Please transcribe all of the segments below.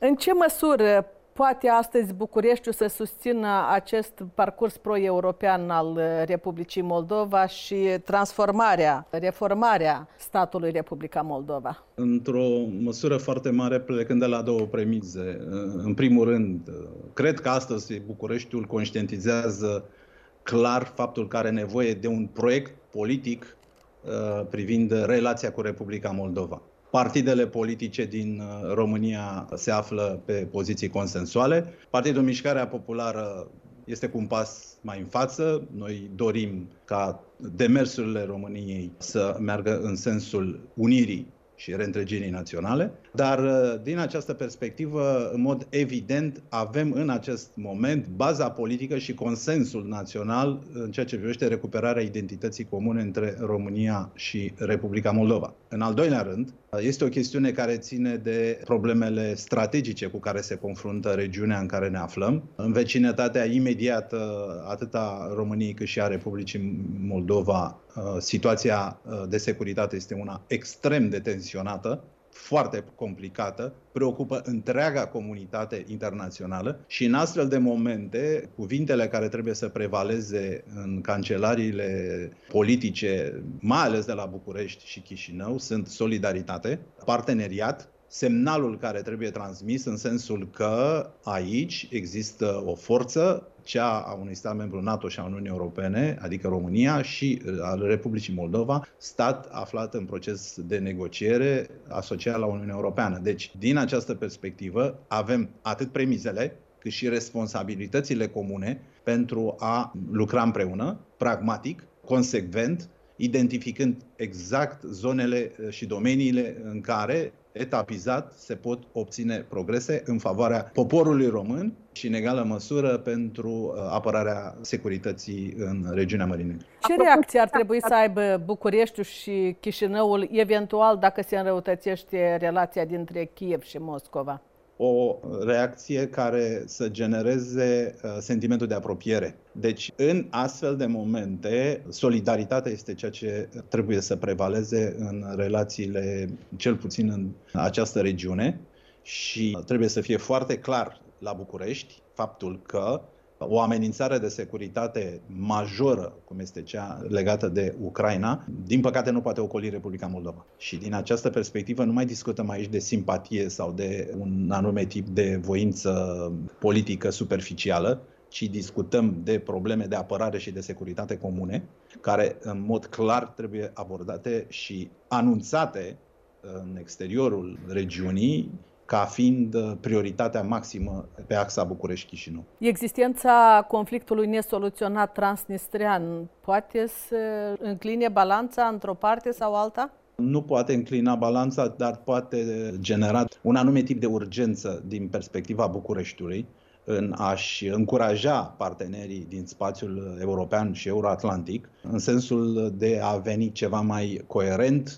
În ce măsură poate astăzi Bucureștiul să susțină acest parcurs pro-european al Republicii Moldova și reformarea statului Republica Moldova? Într-o măsură foarte mare, plecând de la două premize. În primul rând, cred că astăzi Bucureștiul conștientizează clar faptul că are nevoie de un proiect politic privind relația cu Republica Moldova. Partidele politice din România se află pe poziții consensuale. Partidul Mișcarea Populară este cu un pas mai în față. Noi dorim ca demersurile României să meargă în sensul unirii și reîntregirii naționale, dar din această perspectivă, în mod evident, avem în acest moment baza politică și consensul național în ceea ce privește recuperarea identității comune între România și Republica Moldova. În al doilea rând, este o chestiune care ține de problemele strategice cu care se confruntă regiunea în care ne aflăm. În vecinătatea imediată, atât a României cât și a Republicii Moldova, situația de securitate este una extrem de tensionată, foarte complicată, preocupă întreaga comunitate internațională și în astfel de momente, cuvintele care trebuie să prevaleze în cancelariile politice, mai ales de la București și Chișinău, sunt solidaritate, parteneriat, semnalul care trebuie transmis în sensul că aici există o forță, cea a unui stat membru NATO și a Uniunii Europene, adică România, și al Republicii Moldova, stat aflat în proces de negociere asociat la Uniunea Europeană. Deci, din această perspectivă, avem atât premizele, cât și responsabilitățile comune pentru a lucra împreună, pragmatic, consecvent, identificând exact zonele și domeniile în care, etapizat, se pot obține progrese în favoarea poporului român și, în egală măsură, pentru apărarea securității în regiunea Mării Negre. Ce reacție ar trebui să aibă Bucureștiul și Chișinăul, eventual, dacă se înrăutățește relația dintre Kiev și Moscova? O reacție care să genereze sentimentul de apropiere. Deci, în astfel de momente, solidaritatea este ceea ce trebuie să prevaleze în relațiile, cel puțin în această regiune, și trebuie să fie foarte clar la București faptul că o amenințare de securitate majoră, cum este cea legată de Ucraina, din păcate nu poate ocoli Republica Moldova. Și din această perspectivă nu mai discutăm aici de simpatie sau de un anume tip de voință politică superficială, ci discutăm de probleme de apărare și de securitate comune, care în mod clar trebuie abordate și anunțate în exteriorul regiunii, ca fiind prioritatea maximă pe axa București-Chișinău. Existența conflictului nesoluționat transnistrean poate să încline balanța într-o parte sau alta? Nu poate înclina balanța, dar poate genera un anume tip de urgență din perspectiva Bucureștiului în a-și încuraja partenerii din spațiul european și euroatlantic în sensul de a veni ceva mai coerent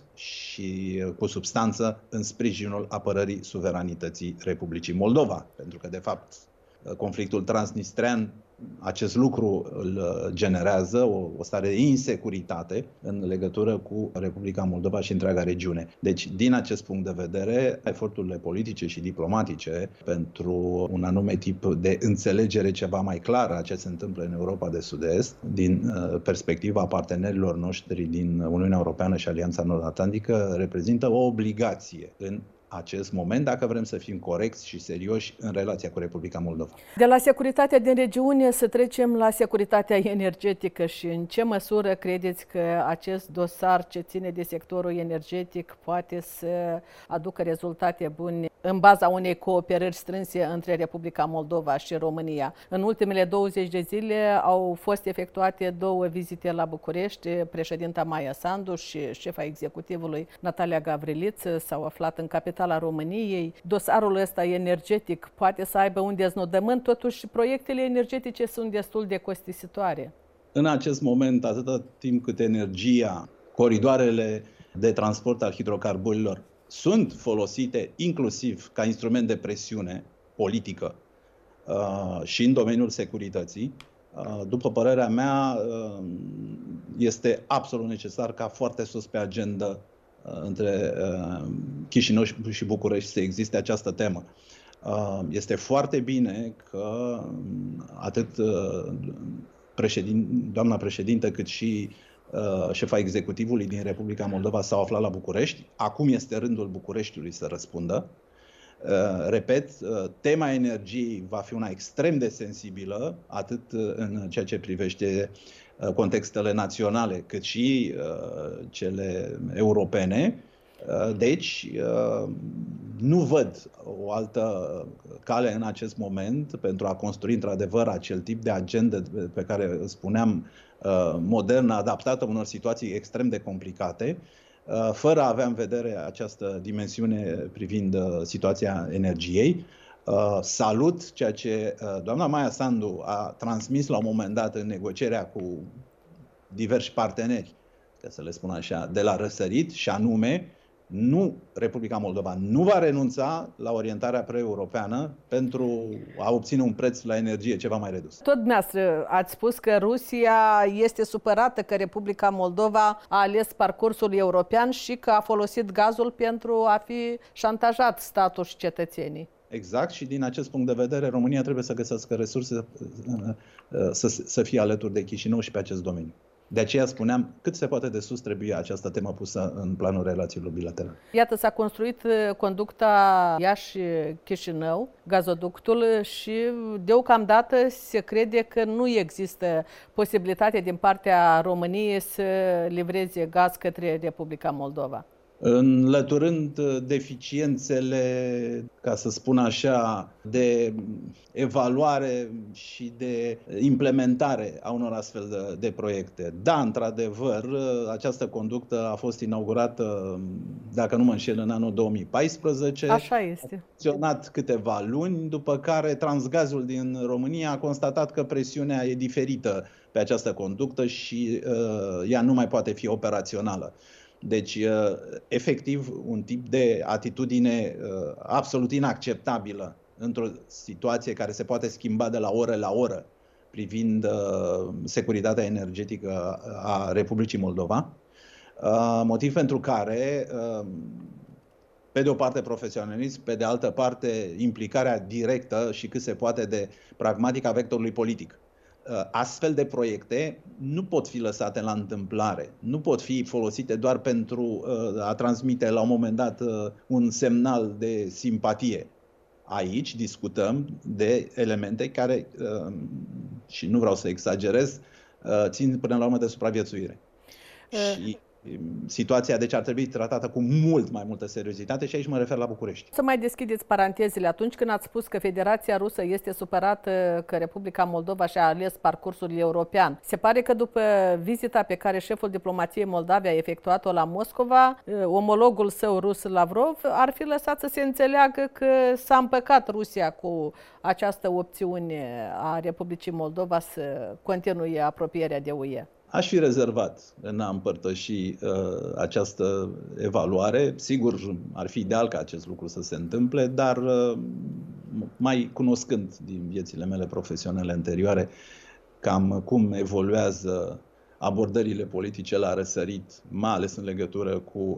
și cu substanță în sprijinul apărării suveranității Republicii Moldova. Pentru că, de fapt, conflictul transnistrean, acest lucru îl generează o stare de insecuritate în legătură cu Republica Moldova și întreaga regiune. Deci, din acest punct de vedere, eforturile politice și diplomatice pentru un anume tip de înțelegere ceva mai clară a ce se întâmplă în Europa de Sud-Est, din perspectiva partenerilor noștri din Uniunea Europeană și Alianța Nord-Atlantică, reprezintă o obligație în acest moment, dacă vrem să fim corecți și serioși în relația cu Republica Moldova. De la securitatea din regiune să trecem la securitatea energetică și în ce măsură credeți că acest dosar ce ține de sectorul energetic poate să aducă rezultate bune în baza unei cooperări strânse între Republica Moldova și România? În ultimele 20 de zile au fost efectuate 2 vizite la București. Președinta Maia Sandu și șefa executivului Natalia Gavriliță s-au aflat în capitala României. Dosarul ăsta energetic poate să aibă un deznodământ, totuși proiectele energetice sunt destul de costisitoare. În acest moment, atâta timp cât energia, coridoarele de transport al hidrocarburilor sunt folosite inclusiv ca instrument de presiune politică și în domeniul securității, după părerea mea, este absolut necesar ca foarte sus pe agenda între Chișinău și București să existe această temă. Este foarte bine că atât doamna președintă cât și șefa executivului din Republica Moldova s-au aflat la București. Acum este rândul Bucureștiului să răspundă. Repet, tema energiei va fi una extrem de sensibilă, atât în ceea ce privește contextele naționale, cât și cele europene. Deci, nu văd o altă cale în acest moment pentru a construi într-adevăr acel tip de agendă pe care spuneam, modernă, adaptată unor situații extrem de complicate, fără a avea în vedere această dimensiune privind situația energiei. Salut ceea ce doamna Maia Sandu a transmis la un moment dat în negocierea cu diversi parteneri, ca să le spun așa, de la răsărit, și anume, Republica Moldova nu va renunța la orientarea pre-europeană pentru a obține un preț la energie ceva mai redus. Tot dumneavoastră ați spus că Rusia este supărată că Republica Moldova a ales parcursul european și că a folosit gazul pentru a fi șantajat statul și cetățenii. Exact, și din acest punct de vedere România trebuie să găsească resurse să fie alături de Chișinău și pe acest domeniu. De aceea spuneam, cât se poate de sus trebuie această temă pusă în planul relațiilor bilaterale. Iată, s-a construit conducta Iași-Chișinău, gazoductul, și deocamdată se crede că nu există posibilitate din partea României să livreze gaz către Republica Moldova. Înlăturând deficiențele, ca să spun așa, de evaluare și de implementare a unor astfel de proiecte. Da, într-adevăr, această conductă a fost inaugurată, dacă nu mă înșel, în anul 2014. Așa este. A funcționat câteva luni, după care Transgazul din România a constatat că presiunea e diferită pe această conductă și ea nu mai poate fi operațională. Deci, efectiv, un tip de atitudine absolut inacceptabilă într-o situație care se poate schimba de la oră la oră privind securitatea energetică a Republicii Moldova. Motiv pentru care, pe de o parte profesionalism, pe de altă parte implicarea directă și cât se poate de pragmatică a vectorului politic. Astfel de proiecte nu pot fi lăsate la întâmplare, nu pot fi folosite doar pentru a transmite la un moment dat un semnal de simpatie. Aici discutăm de elemente care, și nu vreau să exagerez, țin până la urmă de supraviețuire. Și situația, deci, ar trebui tratată cu mult mai multă seriozitate și aici mă refer la București. Să mai deschideți parantezele. Atunci când ați spus că Federația Rusă este supărată că Republica Moldova și-a ales parcursul european, se pare că după vizita pe care șeful diplomației Moldavei a efectuat-o la Moscova, omologul său rus Lavrov ar fi lăsat să se înțeleagă că s-a împăcat Rusia cu această opțiune a Republicii Moldova să continue apropierea de UE. Aș fi rezervat în a împărtăși această evaluare. Sigur, ar fi ideal ca acest lucru să se întâmple, dar mai cunoscând din viețile mele profesionale anterioare cam cum evoluează abordările politice la răsărit, mai ales în legătură cu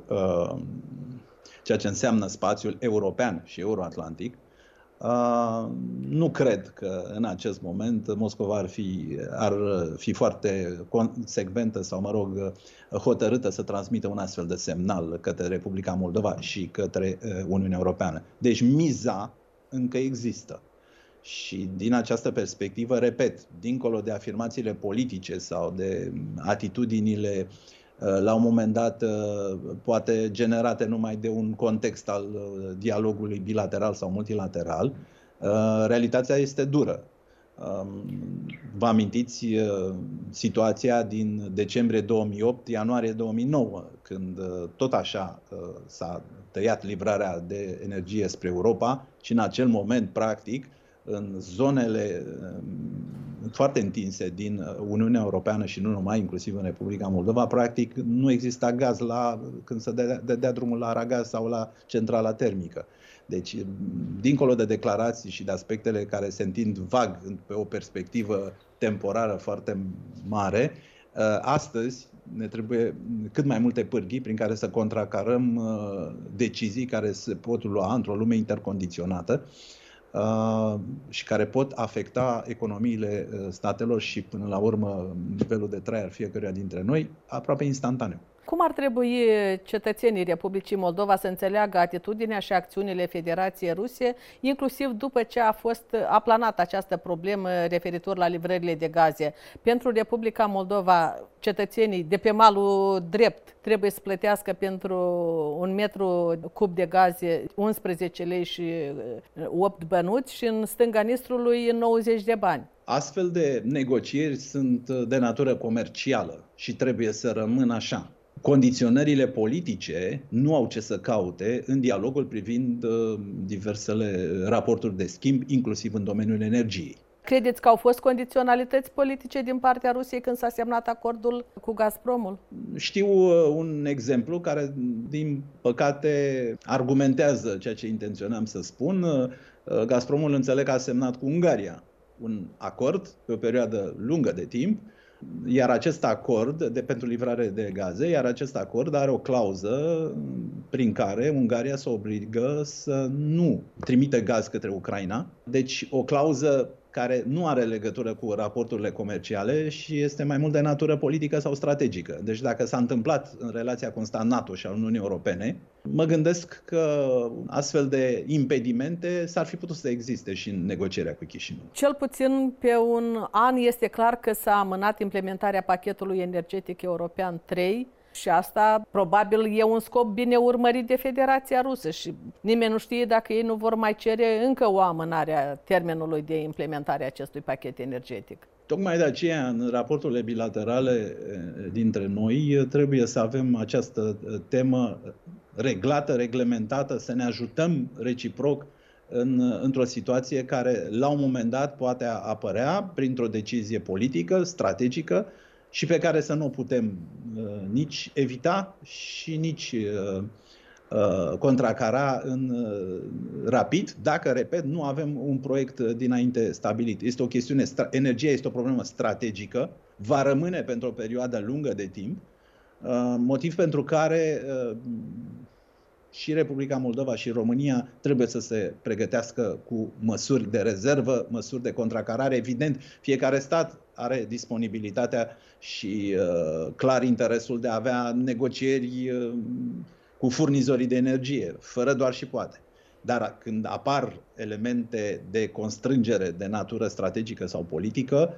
ceea ce înseamnă spațiul european și euroatlantic, nu cred că în acest moment Moscova ar fi foarte consecventă sau, mă rog, hotărâtă să transmită un astfel de semnal către Republica Moldova și către Uniunea Europeană. Deci miza încă există. Și din această perspectivă, repet, dincolo de afirmațiile politice sau de atitudinile la un moment dat poate generate numai de un context al dialogului bilateral sau multilateral, realitatea este dură. Vă amintiți situația din decembrie 2008, ianuarie 2009, când tot așa s-a tăiat livrarea de energie spre Europa și în acel moment, practic, în zonele foarte întinse din Uniunea Europeană și nu numai, inclusiv în Republica Moldova, practic nu exista gaz când se dădea drumul la Aragaz sau la centrala termică. Deci, dincolo de declarații și de aspectele care se întind vag pe o perspectivă temporară foarte mare, astăzi ne trebuie cât mai multe pârghii prin care să contracarăm decizii care se pot lua într-o lume intercondiționată, și care pot afecta economiile statelor și, până la urmă, nivelul de trai al fiecăruia dintre noi, aproape instantaneu. Cum ar trebui cetățenii Republicii Moldova să înțeleagă atitudinea și acțiunile Federației Ruse, inclusiv după ce a fost aplanată această problemă referitor la livrările de gaze? Pentru Republica Moldova, cetățenii de pe malul drept trebuie să plătească pentru un metru cub de gaze 11 lei și 8 bănuți și în stânga Nistrului 90 de bani. Astfel de negocieri sunt de natură comercială și trebuie să rămână așa. Condiționările politice nu au ce să caute în dialogul privind diversele raporturi de schimb, inclusiv în domeniul energiei. Credeți că au fost condiționalități politice din partea Rusiei când s-a semnat acordul cu Gazpromul? Știu un exemplu care, din păcate, argumentează ceea ce intenționam să spun. Gazpromul, înțeleg că a semnat cu Ungaria un acord pe o perioadă lungă de timp, iar acest acord pentru livrare de gaze, iar acest acord are o clauză prin care Ungaria se obligă să nu trimite gaz către Ucraina. Deci o clauză care nu are legătură cu raporturile comerciale și este mai mult de natură politică sau strategică. Deci dacă s-a întâmplat în relația cu un stat NATO și al Uniunii Europene, mă gândesc că astfel de impedimente s-ar fi putut să existe și în negocierea cu Chișinău. Cel puțin pe un an este clar că s-a amânat implementarea pachetului energetic european 3. Și asta probabil e un scop bine urmărit de Federația Rusă și nimeni nu știe dacă ei nu vor mai cere încă o amânare a termenului de implementare a acestui pachet energetic. Tocmai de aceea, în raporturile bilaterale dintre noi, trebuie să avem această temă reglată, reglementată, să ne ajutăm reciproc într-o situație care, la un moment dat, poate apărea printr-o decizie politică, strategică, și pe care să nu o putem nici evita și nici contracara rapid, dacă, repet, nu avem un proiect dinainte stabilit. Este o chestiune, energia este o problemă strategică, va rămâne pentru o perioadă lungă de timp, motiv pentru care și Republica Moldova și România trebuie să se pregătească cu măsuri de rezervă, măsuri de contracarare. Evident, fiecare stat are disponibilitatea și clar interesul de a avea negocieri cu furnizorii de energie, fără doar și poate. Dar când apar elemente de constrângere de natură strategică sau politică,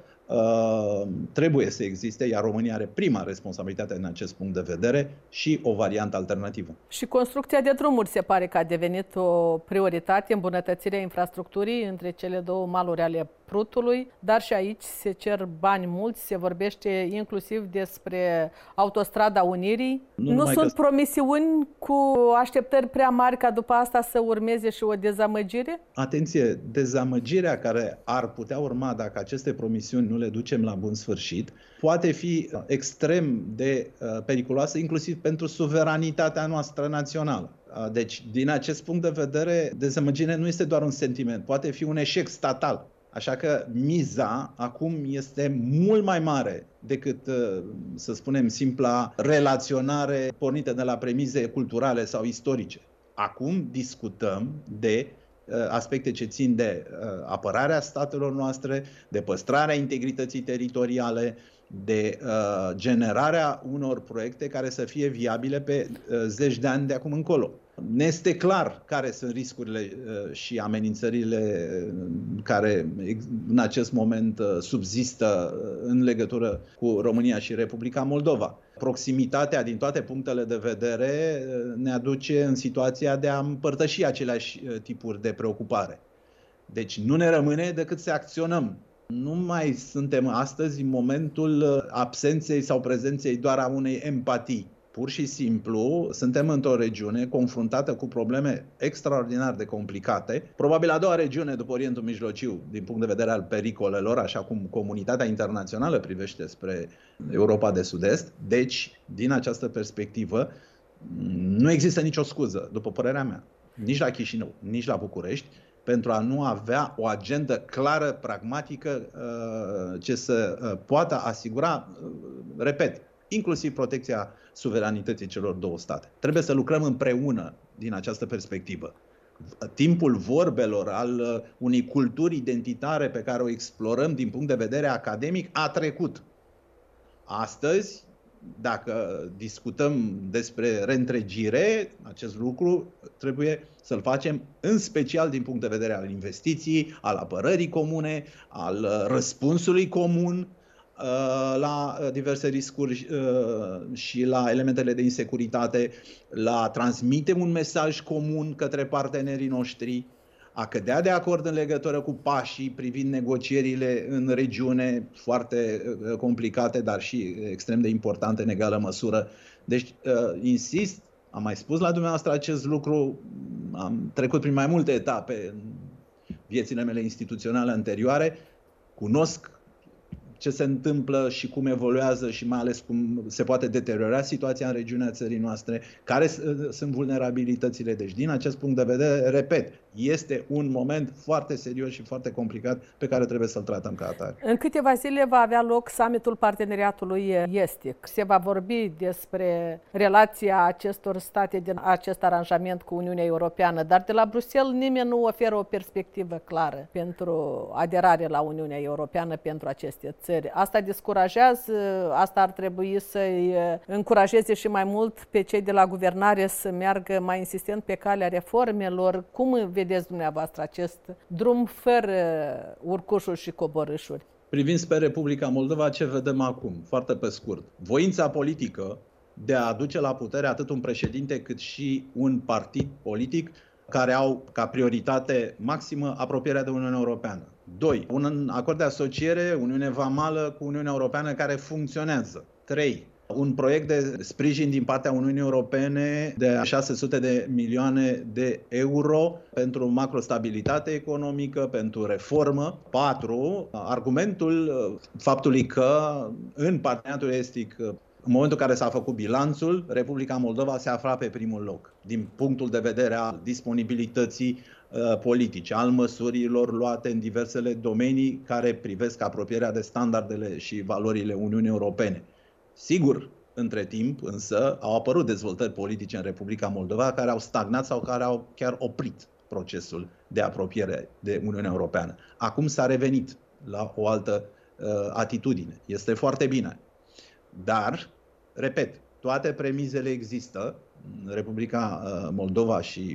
trebuie să existe, iar România are prima responsabilitate în acest punct de vedere, și o variantă alternativă. Și construcția de drumuri se pare că a devenit o prioritate, îmbunătățirea infrastructurii între cele două maluri ale Prutului, dar și aici se cer bani mulți, se vorbește inclusiv despre autostrada Unirii. Nu sunt promisiuni cu așteptări prea mari ca după asta să urmeze și o dezamăgire? Atenție, dezamăgirea care ar putea urma dacă aceste promisiuni nu le ducem la bun sfârșit, poate fi extrem de periculoasă, inclusiv pentru suveranitatea noastră națională. Deci, din acest punct de vedere, dezamăgirea nu este doar un sentiment, poate fi un eșec statal. Așa că miza acum este mult mai mare decât, să spunem, simpla relaționare pornită de la premize culturale sau istorice. Acum discutăm de aspecte ce țin de apărarea statelor noastre, de păstrarea integrității teritoriale, de generarea unor proiecte care să fie viabile pe zeci de ani de acum încolo. Ne este clar care sunt riscurile și amenințările care în acest moment subzistă în legătură cu România și Republica Moldova. Proximitatea din toate punctele de vedere ne aduce în situația de a împărtăși aceleași tipuri de preocupare. Deci nu ne rămâne decât să acționăm. Nu mai suntem astăzi în momentul absenței sau prezenței doar a unei empatii. Pur și simplu suntem într-o regiune confruntată cu probleme extraordinar de complicate, probabil a doua regiune după Orientul Mijlociu din punct de vedere al pericolelor, așa cum comunitatea internațională privește spre Europa de Sud-Est. Deci, din această perspectivă, nu există nicio scuză, după părerea mea, nici la Chișinău, nici la București, pentru a nu avea o agendă clară, pragmatică, ce să poată asigura, repet, inclusiv protecția suveranității celor două state. Trebuie să lucrăm împreună din această perspectivă. timpul vorbelor, al unei culturi identitare pe care o explorăm din punct de vedere academic a trecut. Astăzi, dacă discutăm despre reîntregire, acest lucru trebuie să-l facem în special din punct de vedere al investiției, al apărării comune, al răspunsului comun la diverse riscuri și la elementele de insecuritate, la transmite un mesaj comun către partenerii noștri, a cădea de acord în legătură cu pașii privind negocierile în regiune, foarte complicate, dar și extrem de importante în egală măsură. Deci, insist, am mai spus la dumneavoastră acest lucru, am trecut prin mai multe etape în viețile mele instituționale anterioare, cunosc ce se întâmplă și cum evoluează și mai ales cum se poate deteriora situația în regiunea țării noastre, care sunt vulnerabilitățile. Deci, din acest punct de vedere, repet, este un moment foarte serios și foarte complicat pe care trebuie să-l tratăm ca atare. În câteva zile va avea loc summitul parteneriatului estic. Se va vorbi despre relația acestor state din acest aranjament cu Uniunea Europeană, dar de la Bruxelles nimeni nu oferă o perspectivă clară pentru aderare la Uniunea Europeană pentru aceste țări. Asta descurajează, asta ar trebui să-i încurajeze și mai mult pe cei de la guvernare să meargă mai insistent pe calea reformelor. Cum vedeți dumneavoastră acest drum fără urcușuri și coborâșuri? Privind spre Republica Moldova, ce vedem acum? Foarte pe scurt. Voința politică de a aduce la putere atât un președinte cât și un partid politic care au ca prioritate maximă apropierea de Uniunea Europeană. 2. Un acord de asociere, Uniune Vamală cu Uniunea Europeană care funcționează. 3. Un proiect de sprijin din partea Uniunii Europene de 600 de milioane de euro pentru macrostabilitate economică, pentru reformă. 4. Argumentul faptului că în parteneriatul estic, în momentul în care s-a făcut bilanțul, Republica Moldova se afla pe primul loc, din punctul de vedere al disponibilității politice, al măsurilor luate în diversele domenii care privesc apropierea de standardele și valorile Uniunii Europene. Sigur, între timp, însă, au apărut dezvoltări politice în Republica Moldova care au stagnat sau care au chiar oprit procesul de apropiere de Uniunea Europeană. Acum s-a revenit la o altă atitudine. Este foarte bine. Dar, repet, toate premizele există. Republica Moldova și,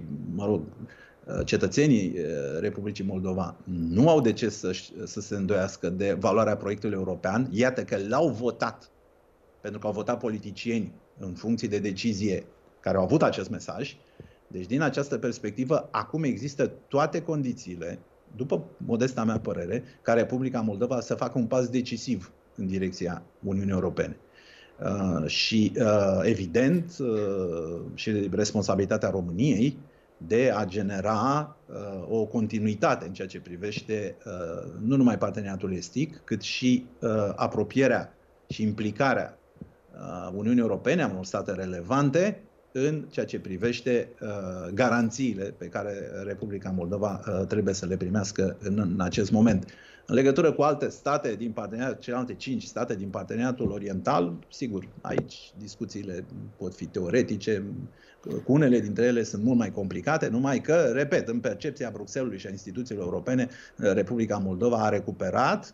cetățenii Republicii Moldova nu au de ce să se îndoiască de valoarea proiectului european. Iată că l-au votat, pentru că au votat politicieni în funcție de decizie care au avut acest mesaj. Deci, din această perspectivă, acum există toate condițiile, după modesta mea părere, ca Republica Moldova să facă un pas decisiv în direcția Uniunii Europene. Și, evident, și responsabilitatea României de a genera o continuitate în ceea ce privește nu numai parteneriatul estic, cât și apropierea și implicarea Uniunii Europene, a unor state relevante, în ceea ce privește garanțiile pe care Republica Moldova trebuie să le primească în acest moment. În legătură cu alte state din parteneriatul, celelalte 5 state din parteneriatul oriental, sigur, aici discuțiile pot fi teoretice, cu unele dintre ele sunt mult mai complicate, numai că, repet, în percepția Bruxellesului și a instituțiilor europene, Republica Moldova a recuperat,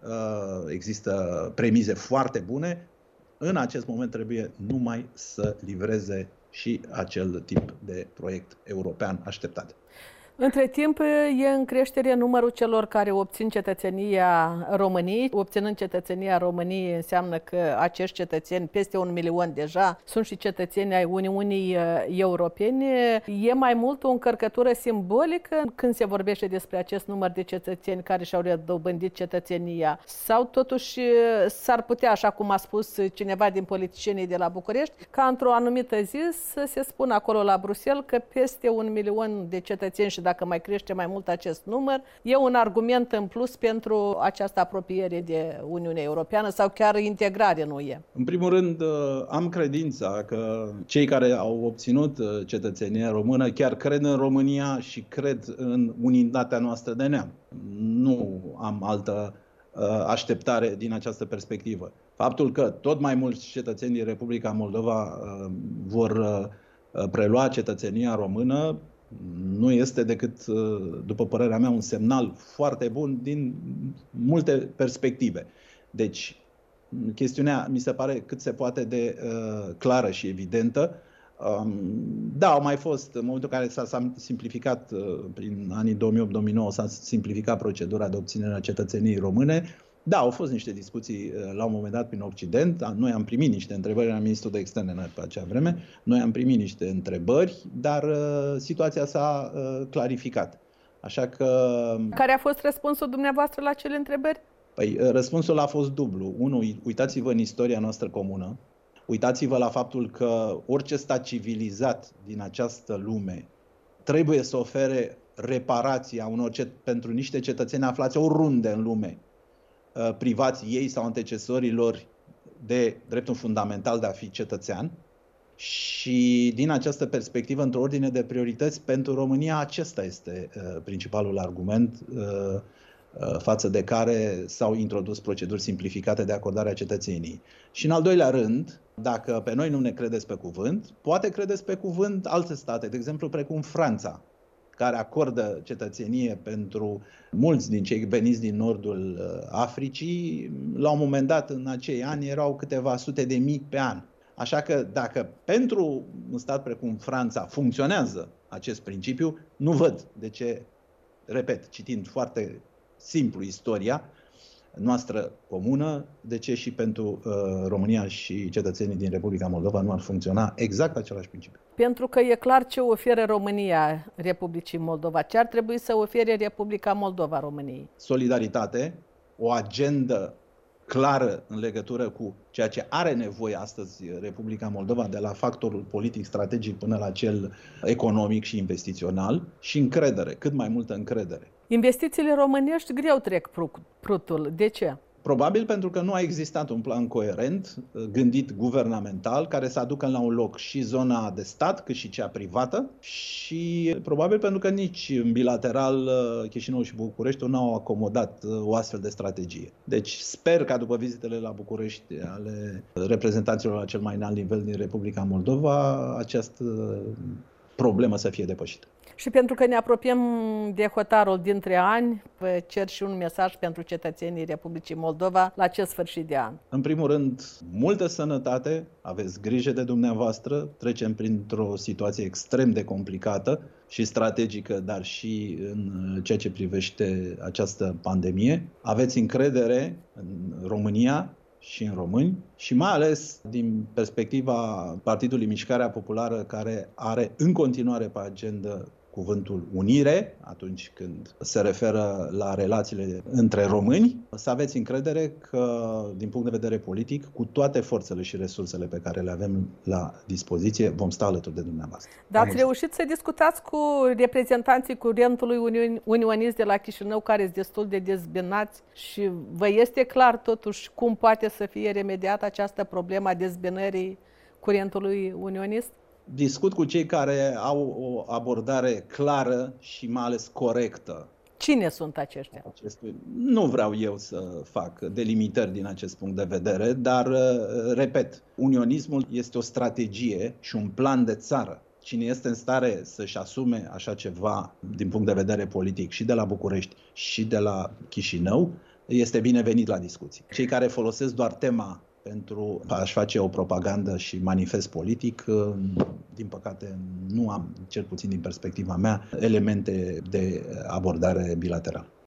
există premize foarte bune, în acest moment trebuie numai să livreze și acel tip de proiect european așteptat. Între timp, e în creștere numărul celor care obțin cetățenia României. Obținând cetățenia României înseamnă că acești cetățeni, peste 1 milion deja, sunt și cetățeni ai Uniunii Europene. E mai mult o încărcătură simbolică când se vorbește despre acest număr de cetățeni care și-au redobândit cetățenia? Sau totuși s-ar putea, așa cum a spus cineva din politicienii de la București, ca într-o anumită zi să se spună acolo la Bruxelles că peste 1 milion de cetățeni și dacă mai crește mai mult acest număr, e un argument în plus pentru această apropiere de Uniunea Europeană sau chiar integrare în UE? În primul rând, am credința că cei care au obținut cetățenia română chiar cred în România și cred în unitatea noastră de neam. Nu am altă așteptare din această perspectivă. Faptul că tot mai mulți cetățeni din Republica Moldova vor prelua cetățenia română nu este decât, după părerea mea, un semnal foarte bun din multe perspective. Deci, chestiunea mi se pare cât se poate de clară și evidentă. Da, au mai fost, în momentul în care s-a simplificat, prin anii 2008-2009, s-a simplificat procedura de obținere a cetățeniei române. Da, au fost niște discuții la un moment dat prin Occident. Noi am primit niște întrebări la Ministrul de Externe pe acea vreme. Noi am primit niște întrebări, dar situația s-a clarificat. Așa că... Care a fost răspunsul dumneavoastră la acele întrebări? Păi, răspunsul a fost dublu. Unu, uitați-vă în istoria noastră comună. Uitați-vă la faptul că orice stat civilizat din această lume trebuie să ofere reparația pentru niște cetățeni aflați oriunde în lume, privați ei sau antecesorilor de dreptul fundamental de a fi cetățean. Și din această perspectivă, într-o ordine de priorități, pentru România acesta este principalul argument față de care s-au introdus proceduri simplificate de acordare a cetățeniei. Și în al doilea rând, dacă pe noi nu ne credeți pe cuvânt, poate credeți pe cuvânt alte state, de exemplu precum Franța, care acordă cetățenie pentru mulți din cei veniți din nordul Africii. La un moment dat, în acei ani, erau câteva sute de mii pe an. Așa că dacă pentru un stat precum Franța funcționează acest principiu, nu văd de ce, repet, citind foarte simplu istoria noastră comună, de ce și pentru România și cetățenii din Republica Moldova nu ar funcționa exact același principiu. Pentru că e clar ce oferă România Republicii Moldova. Ce ar trebui să ofere Republica Moldova României? Solidaritate, o agendă clară în legătură cu ceea ce are nevoie astăzi Republica Moldova, de la factorul politic strategic până la cel economic și investițional, și încredere, cât mai multă încredere. Investițiile românești greu trec prutul. De ce? Probabil pentru că nu a existat un plan coerent, gândit guvernamental, care să aducă la un loc și zona de stat, cât și cea privată, și probabil pentru că nici în bilateral Chișinău și București nu au acomodat o astfel de strategie. Deci sper ca după vizitele la București ale reprezentanților la cel mai înalt nivel din Republica Moldova, această problemă să fie depășită. Și pentru că ne apropiem de hotarul dintre ani, vă cer și un mesaj pentru cetățenii Republicii Moldova la acest sfârșit de an. În primul rând, multă sănătate, aveți grijă de dumneavoastră, trecem printr-o situație extrem de complicată și strategică, dar și în ceea ce privește această pandemie. Aveți încredere în România și în români și mai ales din perspectiva Partidului Mișcarea Populară, care are în continuare pe agenda cuvântul unire atunci când se referă la relațiile între români, să aveți încredere că, din punct de vedere politic, cu toate forțele și resursele pe care le avem la dispoziție, vom sta alături de dumneavoastră. Dar ați reușit să discutați cu reprezentanții curentului unionist de la Chișinău, care sunt destul de dezbinați, și vă este clar totuși cum poate să fie remediată această problemă a dezbinării curentului unionist? Discut cu cei care au o abordare clară și mai ales corectă. Cine sunt aceștia? Nu vreau eu să fac delimitări din acest punct de vedere, dar, repet, unionismul este o strategie și un plan de țară. Cine este în stare să-și asume așa ceva din punct de vedere politic și de la București și de la Chișinău, este binevenit la discuții. Cei care folosesc doar tema pentru a-și face o propagandă și manifest politic, din păcate nu am, cel puțin din perspectiva mea, elemente de abordare bilaterală.